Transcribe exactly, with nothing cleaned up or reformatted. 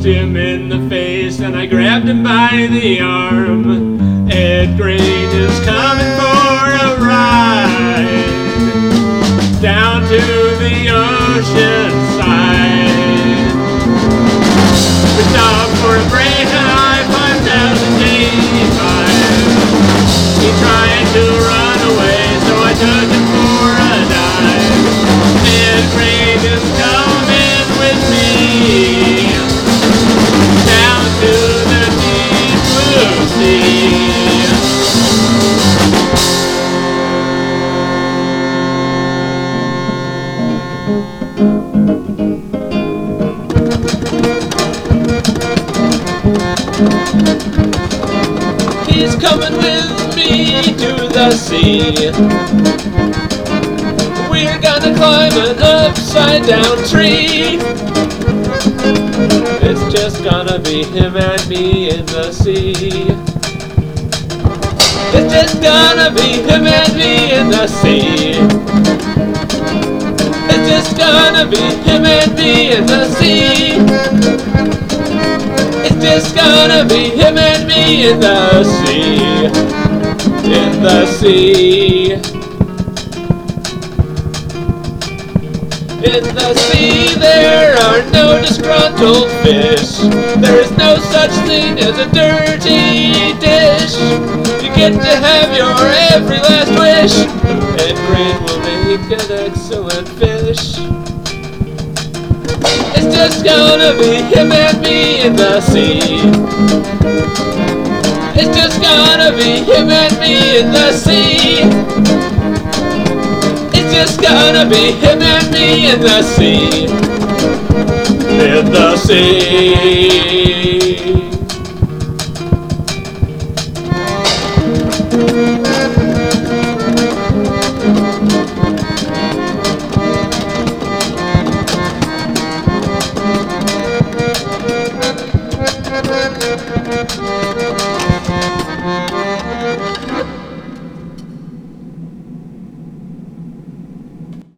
him in the face and I grabbed him by the arm. Ed Green is coming for a ride down to the ocean side. We stopped for a break on I five thousand eighty-five. He tried to run away, so I took him for a dive. Ed Green is coming with me down to the deep blue sea. He's coming with me to the sea. We're gonna climb an upside down tree. It's just gonna be him and me in the sea. It's just gonna be him and me in the sea. It's just gonna be him and me in the sea. It's just gonna be him and me in the sea. In the sea. In the sea there are no disgruntled fish. There is no such thing as a dirty dish. You get to have your every last wish. Ed Green will make an excellent fish. It's just gonna be him and me in the sea. It's just gonna be him and me in the sea. It's just gonna be him and me in the sea. In the sea.